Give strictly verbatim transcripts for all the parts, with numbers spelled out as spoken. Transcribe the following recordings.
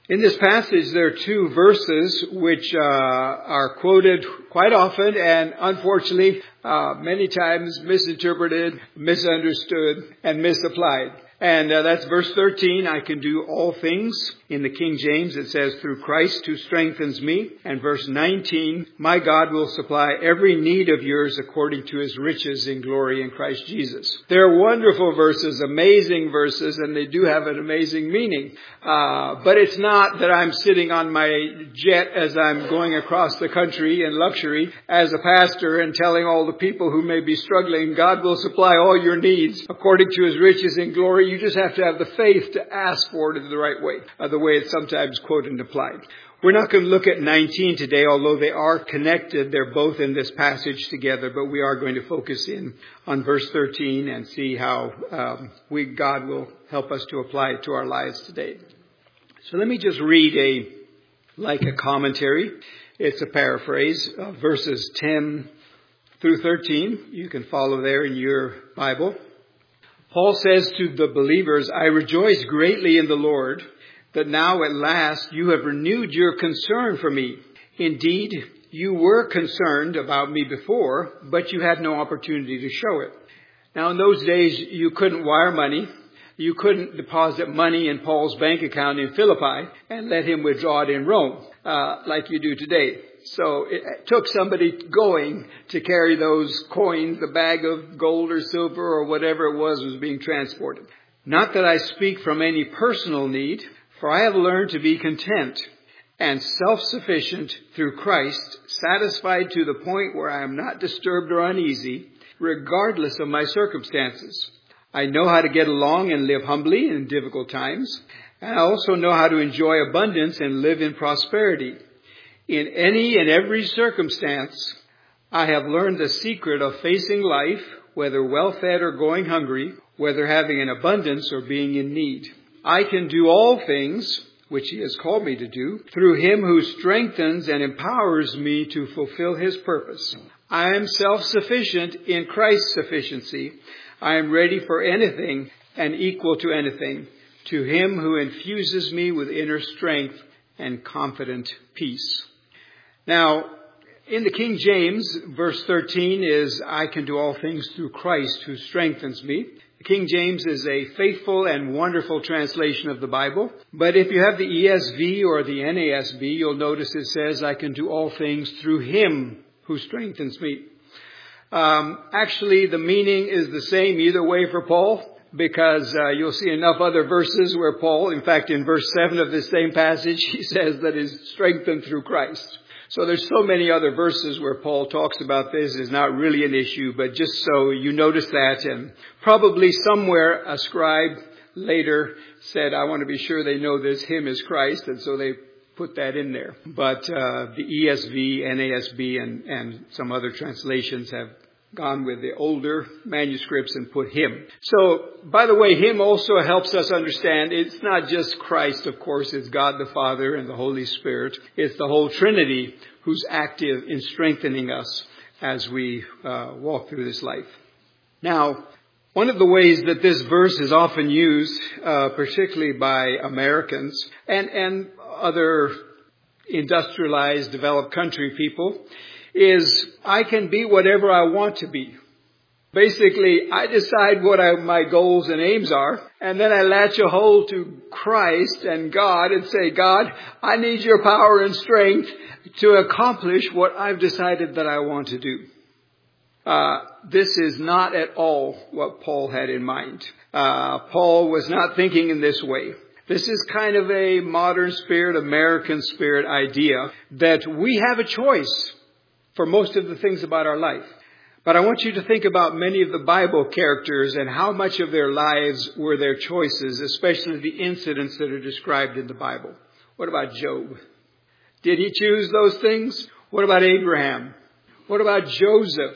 In this passage, there are two verses which uh, are quoted quite often and unfortunately uh, many times misinterpreted, misunderstood, and misapplied. And uh, that's verse thirteen, I can do all things. In the King James, it says, through Christ who strengthens me. And verse nineteen, my God will supply every need of yours according to his riches in glory in Christ Jesus. They're wonderful verses, amazing verses, and they do have an amazing meaning. Uh, but it's not that I'm sitting on my jet as I'm going across the country in luxury as a pastor and telling all the people who may be struggling, God will supply all your needs according to his riches in glory. You just have to have the faith to ask for it in the right way, uh, the way it's sometimes quoted and applied. We're not going to look at nineteen today, although they are connected. They're both in this passage together, but we are going to focus in on verse thirteen and see how um, we God will help us to apply it to our lives today. So let me just read a like a commentary. It's a paraphrase of verses ten through thirteen. You can follow there in your Bible. Paul says to the believers, I rejoice greatly in the Lord that now at last you have renewed your concern for me. Indeed, you were concerned about me before, but you had no opportunity to show it. Now, in those days, you couldn't wire money. You couldn't deposit money in Paul's bank account in Philippi and let him withdraw it in Rome, uh, like you do today. So it took somebody going to carry those coins, the bag of gold or silver or whatever it was was being transported. Not that I speak from any personal need, for I have learned to be content and self-sufficient through Christ, satisfied to the point where I am not disturbed or uneasy, regardless of my circumstances. I know how to get along and live humbly in difficult times, and I also know how to enjoy abundance and live in prosperity. In any and every circumstance, I have learned the secret of facing life, whether well-fed or going hungry, whether having an abundance or being in need. I can do all things, which he has called me to do, through him who strengthens and empowers me to fulfill his purpose. I am self-sufficient in Christ's sufficiency. I am ready for anything and equal to anything, to him who infuses me with inner strength and confident peace. Now, in the King James, verse thirteen is, I can do all things through Christ who strengthens me. The King James is a faithful and wonderful translation of the Bible. But if you have the E S V or the N A S B, you'll notice it says, I can do all things through him who strengthens me. Um, actually, the meaning is the same either way for Paul, because uh, you'll see enough other verses where Paul, in fact, in verse seven of this same passage, he says that is strengthened through Christ. So there's so many other verses where Paul talks about this. It's not really an issue, but just so you notice that. And probably somewhere a scribe later said, I want to be sure they know this hymn is Christ. And so they put that in there. But uh, the E S V, N A S B, and, and some other translations have gone with the older manuscripts and put him. So, by the way, him also helps us understand it's not just Christ, of course. It's God the Father and the Holy Spirit. It's the whole Trinity who's active in strengthening us as we uh, walk through this life. Now, one of the ways that this verse is often used, uh, particularly by Americans and, and other industrialized, developed country people, is I can be whatever I want to be. Basically, I decide what I, my goals and aims are, and then I latch a hold to Christ and God and say, God, I need your power and strength to accomplish what I've decided that I want to do. Uh, this is not at all what Paul had in mind. Uh, Paul was not thinking in this way. This is kind of a modern spirit, American spirit idea that we have a choice for most of the things about our life. But I want you to think about many of the Bible characters and how much of their lives were their choices, especially the incidents that are described in the Bible. What about Job? Did he choose those things? What about Abraham? What about Joseph?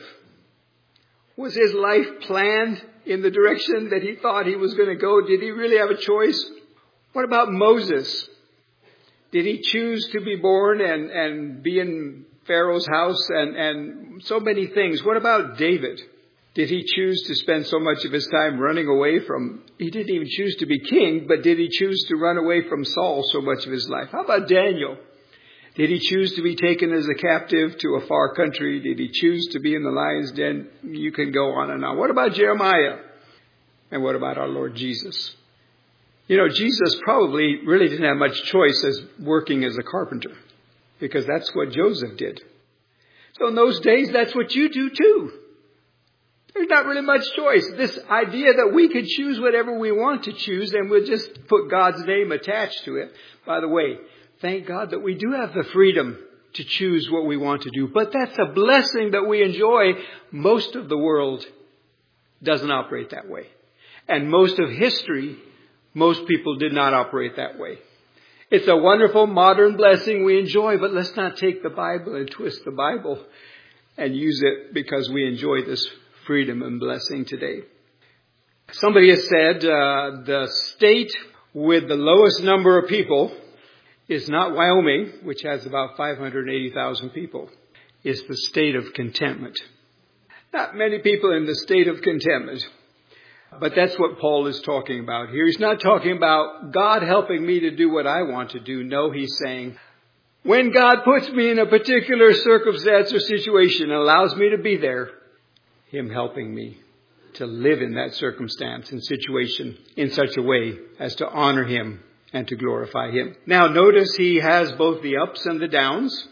Was his life planned in the direction that he thought he was going to go? Did he really have a choice? What about Moses? Did he choose to be born and, and be in Pharaoh's house and, and so many things? What about David? Did he choose to spend so much of his time running away from, he didn't even choose to be king, but did he choose to run away from Saul so much of his life? How about Daniel? Did he choose to be taken as a captive to a far country? Did he choose to be in the lion's den? You can go on and on. What about Jeremiah? And what about our Lord Jesus? You know, Jesus probably really didn't have much choice as working as a carpenter, because that's what Joseph did. So in those days, that's what you do too. There's not really much choice. This idea that we could choose whatever we want to choose and we'll just put God's name attached to it. By the way, thank God that we do have the freedom to choose what we want to do. But that's a blessing that we enjoy. Most of the world doesn't operate that way. And most of history, most people did not operate that way. It's a wonderful modern blessing we enjoy, but let's not take the Bible and twist the Bible and use it because we enjoy this freedom and blessing today. Somebody has said uh, the state with the lowest number of people is not Wyoming, which has about five hundred eighty thousand people. It's the state of contentment. Not many people in the state of contentment. But that's what Paul is talking about here. He's not talking about God helping me to do what I want to do. No, he's saying, when God puts me in a particular circumstance or situation and allows me to be there, Him helping me to live in that circumstance and situation in such a way as to honor Him and to glorify Him. Now, notice he has both the ups and the downs.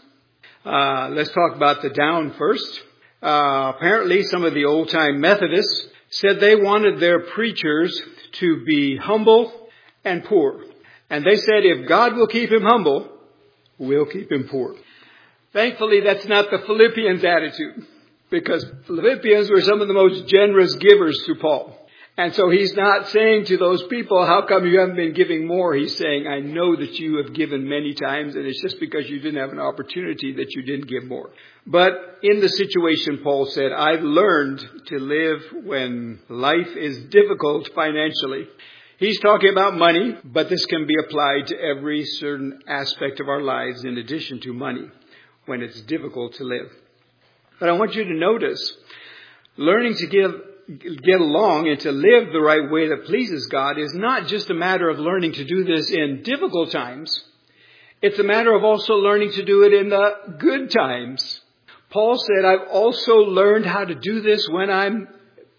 Uh, let's talk about the down first. Uh, apparently, some of the old-time Methodists said they wanted their preachers to be humble and poor. And they said, if God will keep him humble, we'll keep him poor. Thankfully, that's not the Philippians' attitude, because Philippians were some of the most generous givers to Paul. And so he's not saying to those people, how come you haven't been giving more? He's saying, I know that you have given many times, and it's just because you didn't have an opportunity that you didn't give more. But in the situation, Paul said, I've learned to live when life is difficult financially. He's talking about money, but this can be applied to every certain aspect of our lives in addition to money when it's difficult to live. But I want you to notice, learning to give get along and to live the right way that pleases God is not just a matter of learning to do this in difficult times. It's a matter of also learning to do it in the good times. Paul said, I've also learned how to do this when I'm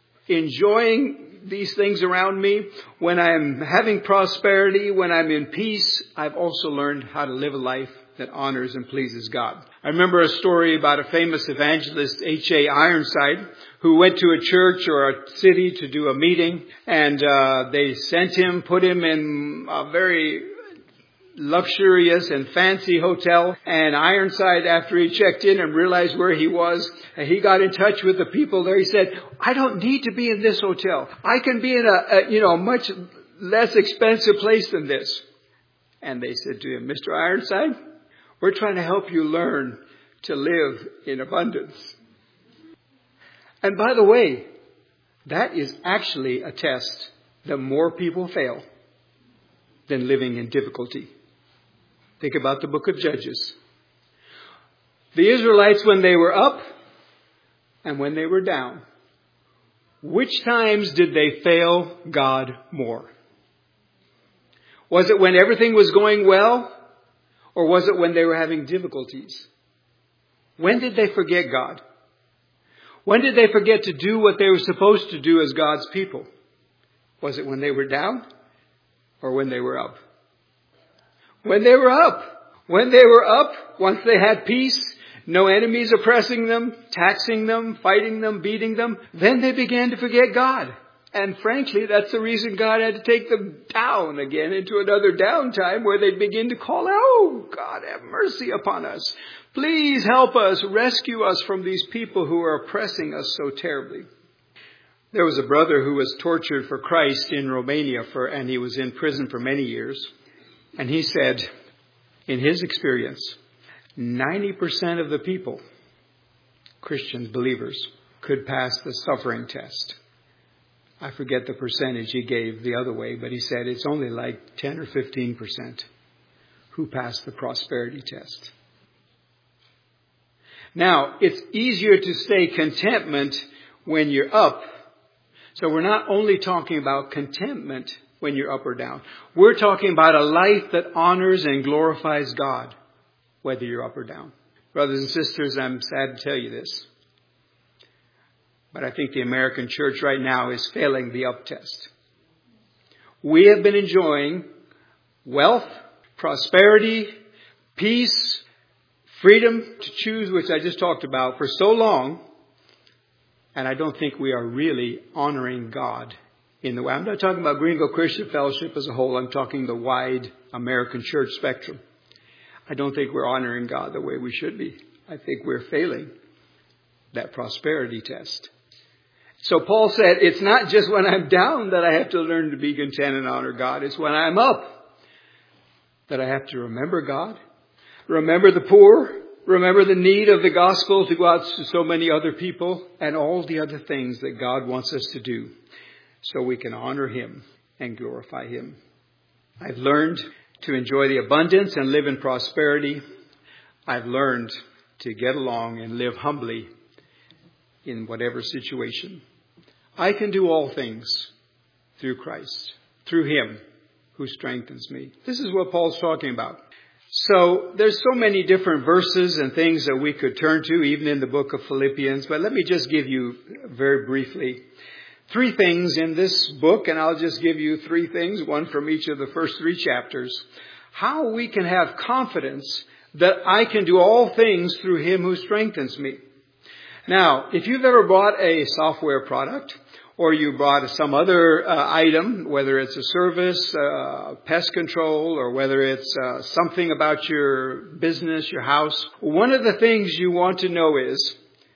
enjoying these things around me, when I'm having prosperity, when I'm in peace. I've also learned how to live a life that honors and pleases God. I remember a story about a famous evangelist, H A Ironside, who went to a church or a city to do a meeting, and uh, they sent him, put him in a very luxurious and fancy hotel. And Ironside, after he checked in and realized where he was, he got in touch with the people there. He said, I don't need to be in this hotel. I can be in a, a you know, much less expensive place than this. And they said to him, Mister Ironside, we're trying to help you learn to live in abundance. And by the way, that is actually a test that more people fail than living in difficulty. Think about the book of Judges. The Israelites, when they were up and when they were down, which times did they fail God more? Was it when everything was going well? Or was it when they were having difficulties? When did they forget God? When did they forget to do what they were supposed to do as God's people? Was it when they were down or when they were up? When they were up. When they were up, once they had peace, no enemies oppressing them, taxing them, fighting them, beating them, then they began to forget God. And frankly, that's the reason God had to take them down again into another downtime where they'd begin to call out, oh, God, have mercy upon us. Please help us, rescue us from these people who are oppressing us so terribly. There was a brother who was tortured for Christ in Romania, for, and he was in prison for many years. And he said, in his experience, ninety percent of the people, Christians, believers, could pass the suffering test. I forget the percentage he gave the other way, but he said it's only like ten or fifteen percent who pass the prosperity test. Now, it's easier to stay contentment when you're up. So we're not only talking about contentment when you're up or down. We're talking about a life that honors and glorifies God, whether you're up or down. Brothers and sisters, I'm sad to tell you this, but I think the American church right now is failing the up test. We have been enjoying wealth, prosperity, peace, freedom to choose, which I just talked about, for so long. And I don't think we are really honoring God in the way. I'm not talking about Greenville Christian Fellowship as a whole. I'm talking the wide American church spectrum. I don't think we're honoring God the way we should be. I think we're failing that prosperity test. So Paul said, it's not just when I'm down that I have to learn to be content and honor God. It's when I'm up that I have to remember God, remember the poor, remember the need of the gospel to go out to so many other people, and all the other things that God wants us to do so we can honor Him and glorify Him. I've learned to enjoy the abundance and live in prosperity. I've learned to get along and live humbly in whatever situation. I can do all things through Christ, through Him who strengthens me. This is what Paul's talking about. So there's so many different verses and things that we could turn to, even in the book of Philippians. But let me just give you very briefly three things in this book, and I'll just give you three things, one from each of the first three chapters. How we can have confidence that I can do all things through Him who strengthens me. Now, if you've ever bought a software product, or you bought some other uh, item, whether it's a service, uh, pest control, or whether it's uh, something about your business, your house, one of the things you want to know is,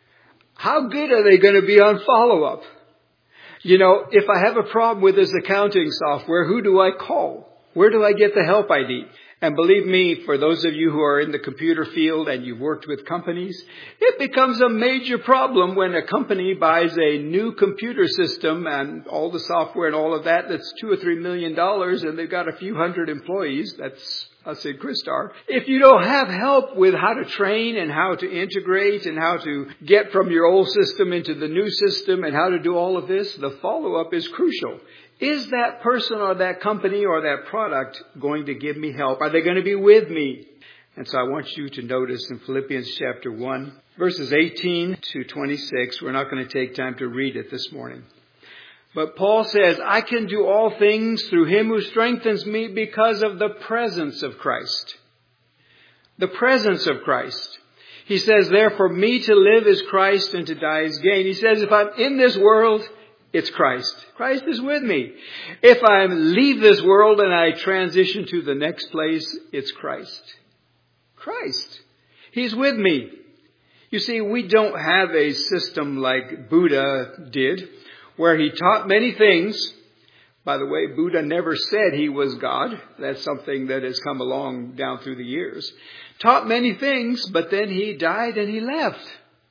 how good are they going to be on follow-up? You know, if I have a problem with this accounting software, who do I call? Where do I get the help I need? And believe me, for those of you who are in the computer field and you've worked with companies, it becomes a major problem when a company buys a new computer system and all the software and all of that that's two or three million dollars, and they've got a few hundred employees. That's us at Christar. If you don't have help with how to train and how to integrate and how to get from your old system into the new system and how to do all of this, the follow-up is crucial. Is that person or that company or that product going to give me help? Are they going to be with me? And so I want you to notice in Philippians chapter one, verses eighteen to twenty-six. We're not going to take time to read it this morning. But Paul says, I can do all things through Him who strengthens me because of the presence of Christ. The presence of Christ. He says, therefore, me to live is Christ and to die is gain. He says, if I'm in this world, it's Christ. Christ is with me. If I leave this world and I transition to the next place, it's Christ. Christ. He's with me. You see, we don't have a system like Buddha did, where he taught many things. By the way, Buddha never said he was God. That's something that has come along down through the years. Taught many things, but then he died and he left.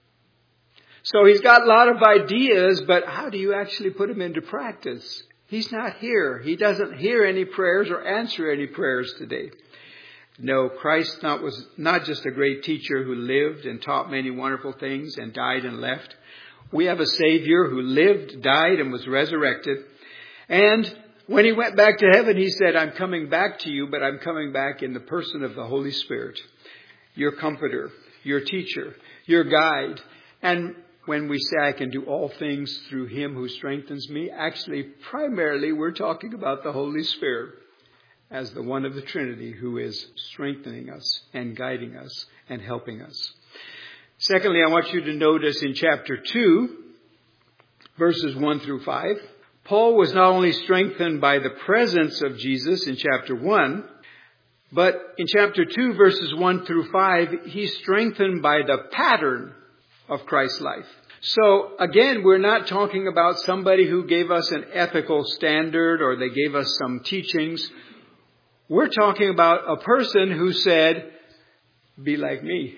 So he's got a lot of ideas, but how do you actually put them into practice? He's not here. He doesn't hear any prayers or answer any prayers today. No, Christ not, was not just a great teacher who lived and taught many wonderful things and died and left. We have a Savior who lived, died, and was resurrected. And when He went back to heaven, He said, I'm coming back to you, but I'm coming back in the person of the Holy Spirit, your comforter, your teacher, your guide. And when we say I can do all things through Him who strengthens me, actually, primarily, we're talking about the Holy Spirit as the one of the Trinity who is strengthening us and guiding us and helping us. Secondly, I want you to notice in chapter two, verses one through five, Paul was not only strengthened by the presence of Jesus in chapter one, but in chapter two, verses one through five, he's strengthened by the pattern of Christ's life. So again, we're not talking about somebody who gave us an ethical standard or they gave us some teachings. We're talking about a person who said, be like me.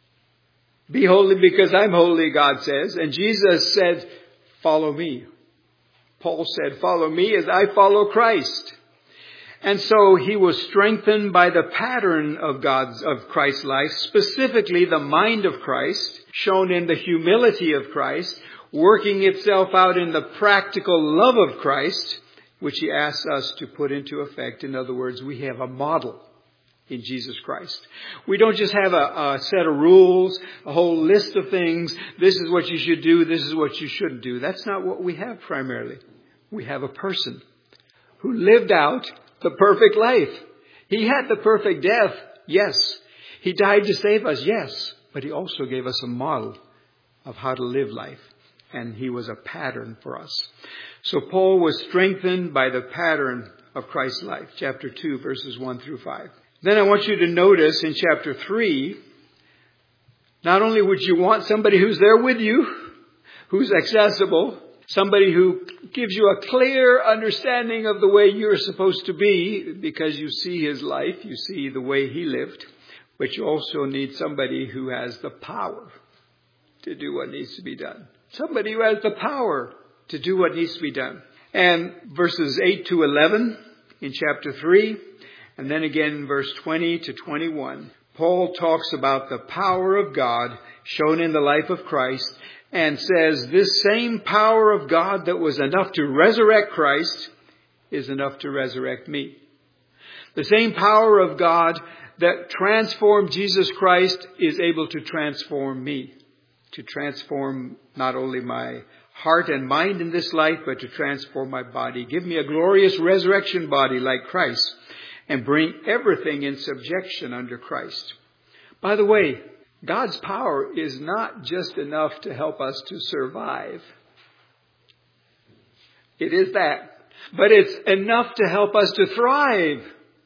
Be holy because I'm holy, God says. And Jesus said, follow me. Paul said, follow me as I follow Christ. And so he was strengthened by the pattern of God's, of Christ's life, specifically the mind of Christ, shown in the humility of Christ, working itself out in the practical love of Christ, which he asks us to put into effect. In other words, we have a model in Jesus Christ. We don't just have a, a set of rules, a whole list of things. This is what you should do. This is what you shouldn't do. That's not what we have primarily. We have a person who lived out the perfect life. He had the perfect death. Yes. He died to save us. Yes. But he also gave us a model of how to live life. And he was a pattern for us. So Paul was strengthened by the pattern of Christ's life. Chapter two, verses one through five. Then I want you to notice in chapter three, not only would you want somebody who's there with you, who's accessible, somebody who gives you a clear understanding of the way you're supposed to be because you see his life, you see the way he lived, but you also need somebody who has the power to do what needs to be done. Somebody who has the power to do what needs to be done. And verses eight to eleven in chapter three, and then again in verse twenty to twenty-one, Paul talks about the power of God shown in the life of Christ and says this same power of God that was enough to resurrect Christ is enough to resurrect me. The same power of God that transformed Jesus Christ is able to transform me, to transform not only my heart and mind in this life, but to transform my body. Give me a glorious resurrection body like Christ and bring everything in subjection under Christ. By the way, God's power is not just enough to help us to survive. It is that. But it's enough to help us to thrive.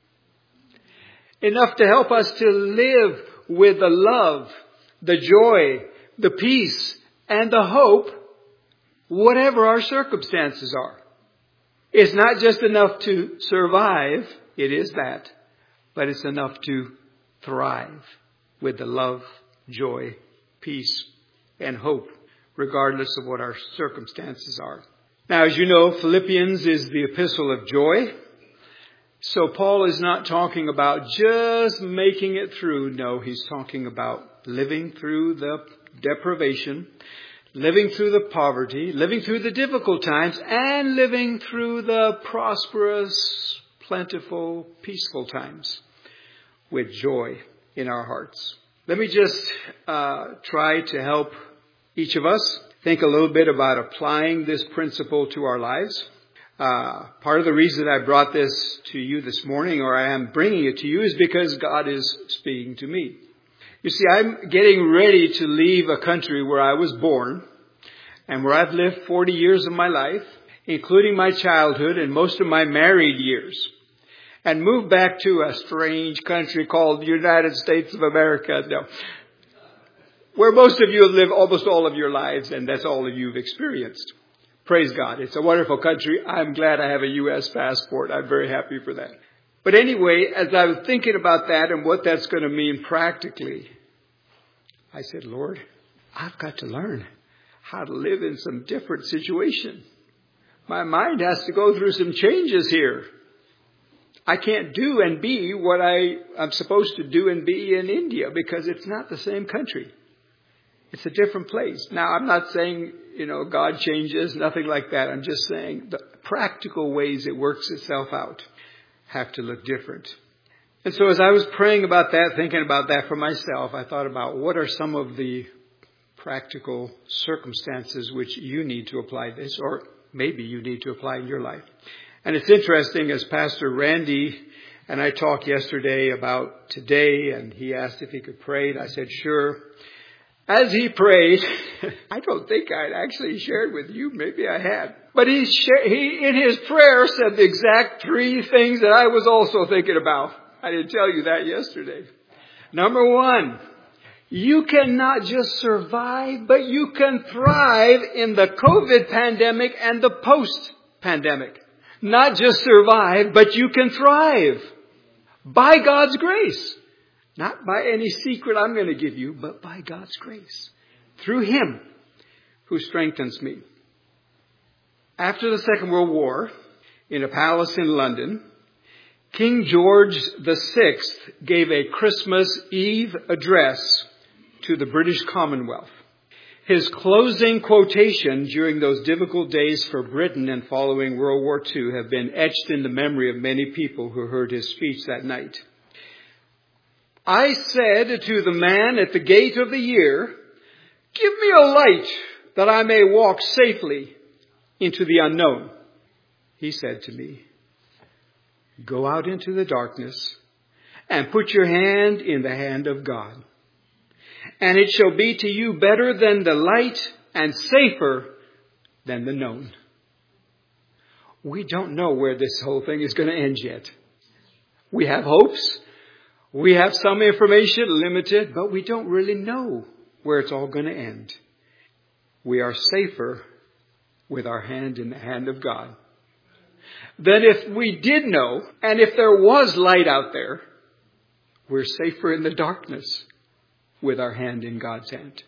Enough to help us to live with the love, the joy, the peace, and the hope, whatever our circumstances are. It's not just enough to survive. It is that. But it's enough to thrive with the love, joy, peace, and hope, regardless of what our circumstances are. Now, as you know, Philippians is the epistle of joy. So Paul is not talking about just making it through. No, he's talking about living through the deprivation, living through the poverty, living through the difficult times, and living through the prosperous, plentiful, peaceful times with joy in our hearts. Let me just uh, try to help each of us think a little bit about applying this principle to our lives. Uh, part of the reason I brought this to you this morning, or I am bringing it to you, is because God is speaking to me. You see, I'm getting ready to leave a country where I was born and where I've lived forty years of my life, including my childhood and most of my married years, and move back to a strange country called the United States of America, no, where most of you have lived almost all of your lives, and that's all that you've experienced. Praise God. It's a wonderful country. I'm glad I have a U S passport. I'm very happy for that. But anyway, as I was thinking about that and what that's going to mean practically, I said, Lord, I've got to learn how to live in some different situation. My mind has to go through some changes here. I can't do and be what I, I'm supposed to do and be in India because it's not the same country. It's a different place. Now, I'm not saying, you know, God changes, nothing like that. I'm just saying the practical ways it works itself out have to look different. And so as I was praying about that, thinking about that for myself, I thought about what are some of the practical circumstances which you need to apply this, or maybe you need to apply in your life. And it's interesting, as Pastor Randy and I talked yesterday about today, and he asked if he could pray, and I said, sure. As he prayed, I don't think I'd actually shared with you. Maybe I had. But he, sh- he, in his prayer, said the exact three things that I was also thinking about. I didn't tell you that yesterday. Number one, you cannot just survive, but you can thrive in the COVID pandemic and the post-pandemic. Not just survive, but you can thrive by God's grace. Not by any secret I'm going to give you, but by God's grace. Through Him who strengthens me. After the Second World War, in a palace in London, King George the Sixth gave a Christmas Eve address to the British Commonwealth. His closing quotation during those difficult days for Britain and following World War Two have been etched in the memory of many people who heard his speech that night. I said to the man at the gate of the year, "Give me a light that I may walk safely into the unknown." He said to me, "Go out into the darkness and put your hand in the hand of God. And it shall be to you better than the light and safer than the known." We don't know where this whole thing is going to end yet. We have hopes. We have some information, limited, but we don't really know where it's all going to end. We are safer with our hand in the hand of God than if we did know, and if there was light out there, we're safer in the darkness with our hand in God's hand.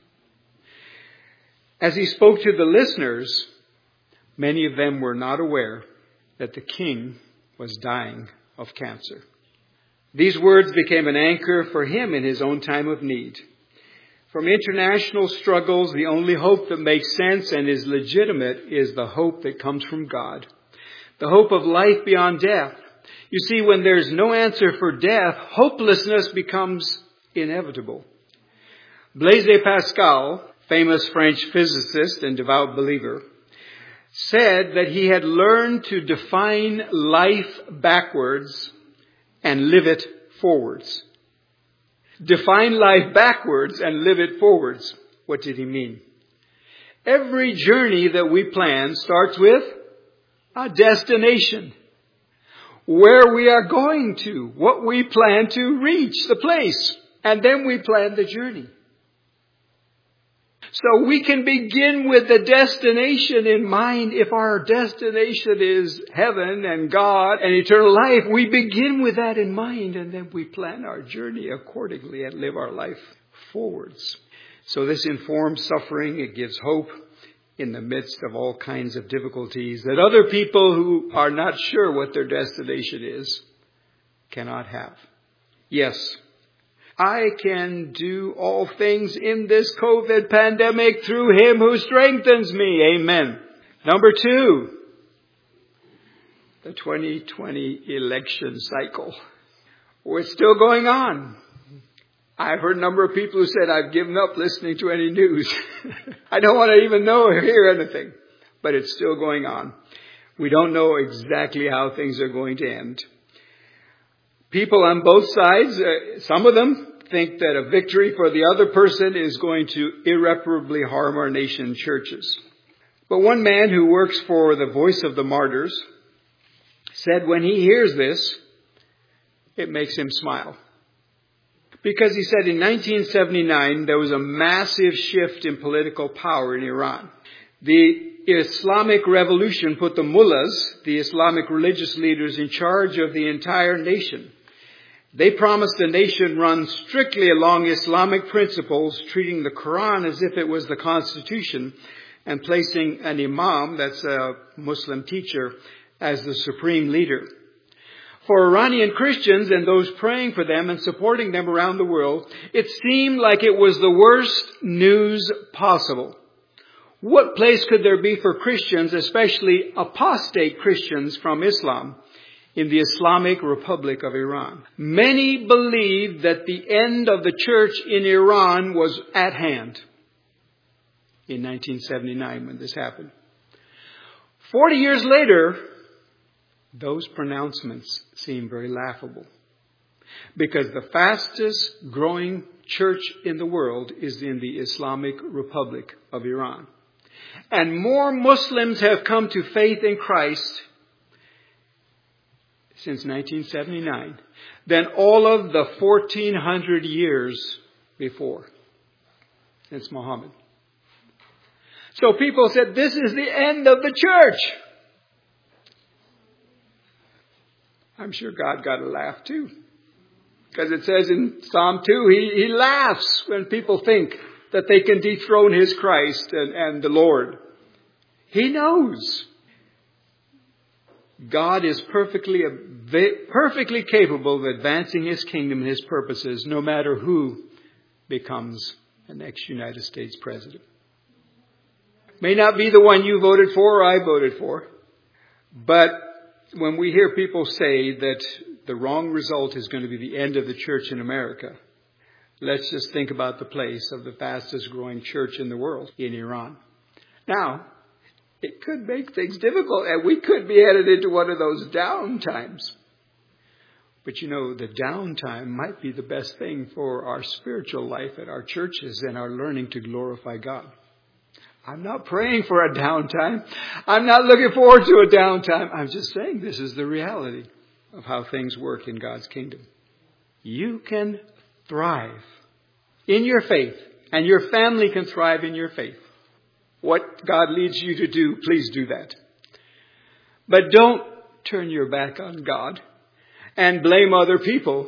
As he spoke to the listeners, many of them were not aware that the king was dying of cancer. These words became an anchor for him in his own time of need. From international struggles, the only hope that makes sense and is legitimate is the hope that comes from God. The hope of life beyond death. You see, when there's no answer for death, hopelessness becomes inevitable. Blaise Pascal, famous French physicist and devout believer, said that he had learned to define life backwards and live it forwards. Define life backwards and live it forwards. What did he mean? Every journey that we plan starts with a destination. Where we are going to, what we plan to reach, the place. And then we plan the journey. So we can begin with the destination in mind. If our destination is heaven and God and eternal life, we begin with that in mind, and then we plan our journey accordingly and live our life forwards. So this informs suffering. It gives hope in the midst of all kinds of difficulties that other people who are not sure what their destination is cannot have. Yes, I can do all things in this COVID pandemic through Him who strengthens me. Amen. Number two, the twenty twenty election cycle. Oh, it's still going on. I've heard a number of people who said, "I've given up listening to any news." I don't want to even know or hear anything. But it's still going on. We don't know exactly how things are going to end. People on both sides, uh, some of them think that a victory for the other person is going to irreparably harm our nation churches. But one man who works for the Voice of the Martyrs said when he hears this, it makes him smile. Because he said in nineteen seventy-nine, there was a massive shift in political power in Iran. The Islamic Revolution put the mullahs, the Islamic religious leaders, in charge of the entire nation. They promised the nation run strictly along Islamic principles, treating the Quran as if it was the Constitution, and placing an imam, that's a Muslim teacher, as the supreme leader. For Iranian Christians and those praying for them and supporting them around the world, it seemed like it was the worst news possible. What place could there be for Christians, especially apostate Christians from Islam, in the Islamic Republic of Iran? Many believed that the end of the church in Iran was at hand in nineteen seventy-nine when this happened. Forty years later, those pronouncements seem very laughable, because the fastest growing church in the world is in the Islamic Republic of Iran. And more Muslims have come to faith in Christ since nineteen seventy-nine than all of the fourteen hundred years before, since Muhammad. So people said, this is the end of the church. I'm sure God got a laugh too. Because it says in Psalm two, he, he laughs when people think that they can dethrone His Christ and, and the Lord. He knows. God is perfectly, perfectly capable of advancing His kingdom and His purposes, no matter who becomes the next United States president. May not be the one you voted for or I voted for. But when we hear people say that the wrong result is going to be the end of the church in America, let's just think about the place of the fastest growing church in the world, in Iran. Now, it could make things difficult, and we could be headed into one of those down times. But you know, the downtime might be the best thing for our spiritual life at our churches and our learning to glorify God. I'm not praying for a downtime. I'm not looking forward to a downtime. I'm just saying this is the reality of how things work in God's kingdom. You can thrive in your faith, and your family can thrive in your faith. What God leads you to do, please do that. But don't turn your back on God and blame other people,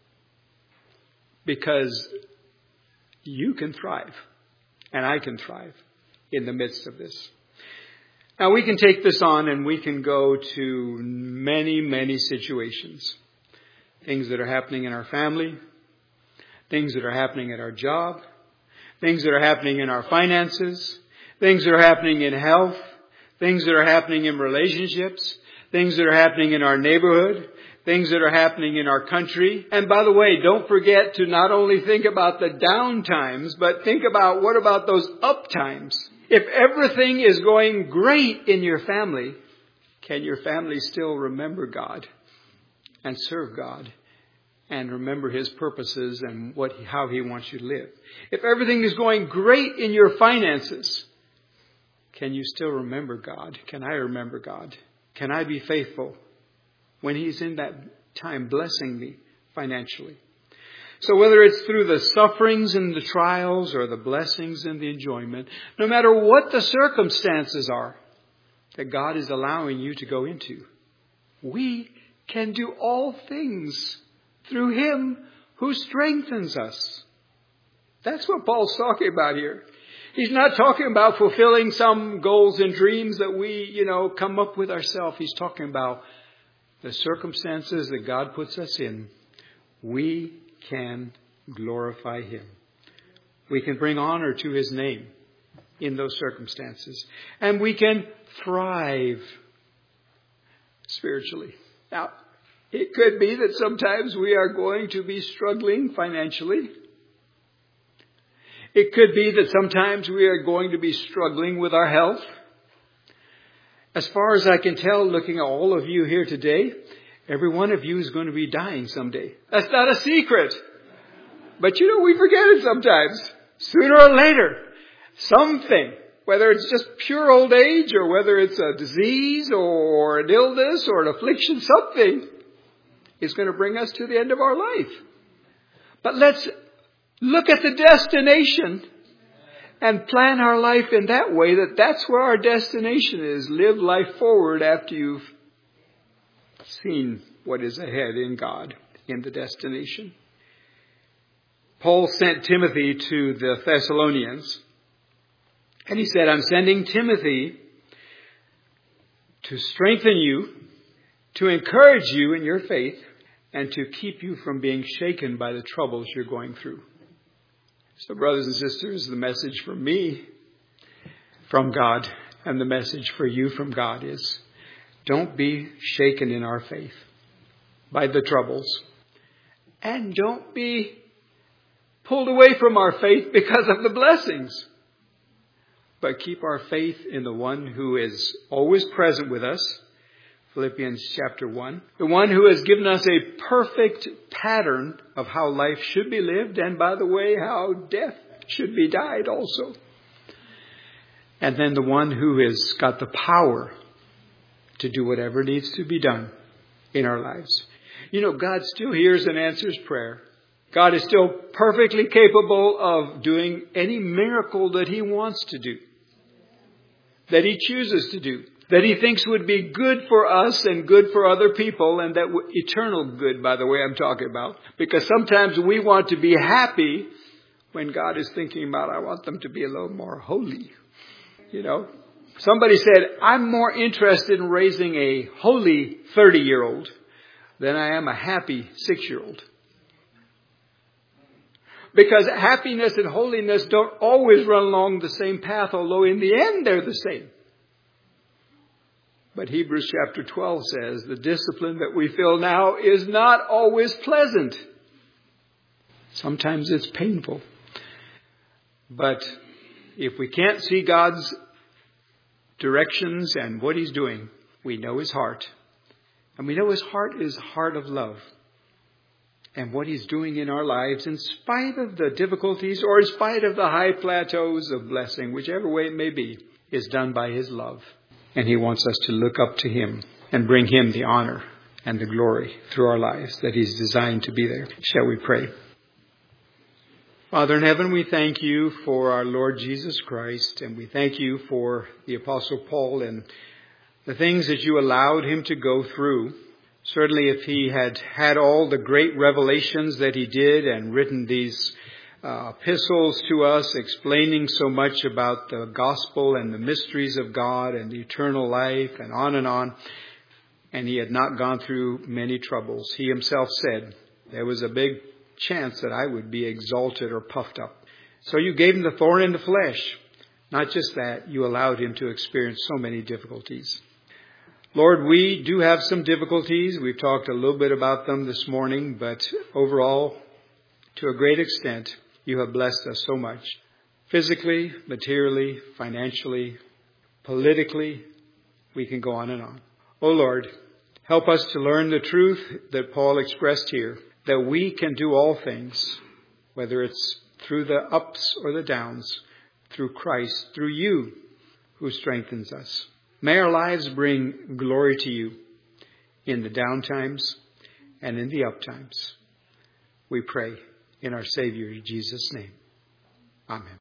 because you can thrive and I can thrive in the midst of this. Now we can take this on and we can go to many, many situations. Things that are happening in our family, things that are happening at our job, things that are happening in our finances, things that are happening in health, things that are happening in relationships, things that are happening in our neighborhood, things that are happening in our country. And by the way, don't forget to not only think about the down times, but think about what about those up times. If everything is going great in your family, can your family still remember God and serve God and remember His purposes and what how He wants you to live? If everything is going great in your finances, can you still remember God? Can I remember God? Can I be faithful when He's in that time blessing me financially? So whether it's through the sufferings and the trials or the blessings and the enjoyment, no matter what the circumstances are that God is allowing you to go into, we can do all things through Him who strengthens us. That's what Paul's talking about here. He's not talking about fulfilling some goals and dreams that we, you know, come up with ourselves. He's talking about the circumstances that God puts us in. We can glorify Him. We can bring honor to His name in those circumstances. And we can thrive spiritually. Now, it could be that sometimes we are going to be struggling financially. It could be that sometimes we are going to be struggling with our health. As far as I can tell, looking at all of you here today, every one of you is going to be dying someday. That's not a secret. But you know, we forget it sometimes. Sooner or later, something, whether it's just pure old age or whether it's a disease or an illness or an affliction, something is going to bring us to the end of our life. But let's look at the destination and plan our life in that way, that that's where our destination is. Live life forward after you've seen what is ahead in God in the destination. Paul sent Timothy to the Thessalonians, and he said, I'm sending Timothy to strengthen you, to encourage you in your faith, and to keep you from being shaken by the troubles you're going through. So brothers and sisters, the message for me from God and the message for you from God is, don't be shaken in our faith by the troubles. And don't be pulled away from our faith because of the blessings. But keep our faith in the one who is always present with us. Philippians chapter one. The one who has given us a perfect pattern of how life should be lived. And by the way, how death should be died also. And then the one who has got the power to do whatever needs to be done in our lives. You know, God still hears and answers prayer. God is still perfectly capable of doing any miracle that He wants to do, that He chooses to do, that He thinks would be good for us and good for other people, and that w- eternal good, by the way, I'm talking about. Because sometimes we want to be happy when God is thinking about, I want them to be a little more holy. You know, somebody said, I'm more interested in raising a holy thirty-year-old than I am a happy six-year-old. Because happiness and holiness don't always run along the same path, although in the end they're the same. But Hebrews chapter twelve says the discipline that we feel now is not always pleasant. Sometimes it's painful. But if we can't see God's directions and what He's doing, we know His heart. And we know His heart is a heart of love. And what He's doing in our lives, in spite of the difficulties or in spite of the high plateaus of blessing, whichever way it may be, is done by His love. And He wants us to look up to Him and bring Him the honor and the glory through our lives that He's designed to be there. Shall we pray? Father in heaven, we thank You for our Lord Jesus Christ, and we thank You for the Apostle Paul and the things that You allowed him to go through. Certainly if he had had all the great revelations that he did and written these uh, epistles to us explaining so much about the gospel and the mysteries of God and eternal life and on and on, and he had not gone through many troubles, he himself said there was a big chance that I would be exalted or puffed up. So You gave him the thorn in the flesh. Not just that, You allowed him to experience so many difficulties. Lord, we do have some difficulties. We've talked a little bit about them this morning, but overall, to a great extent, You have blessed us so much. Physically, materially, financially, politically, we can go on and on. Oh Lord, help us to learn the truth that Paul expressed here, that we can do all things, whether it's through the ups or the downs, through Christ, through You who strengthens us. May our lives bring glory to You in the down times and in the up times. We pray in our Savior Jesus' name. Amen.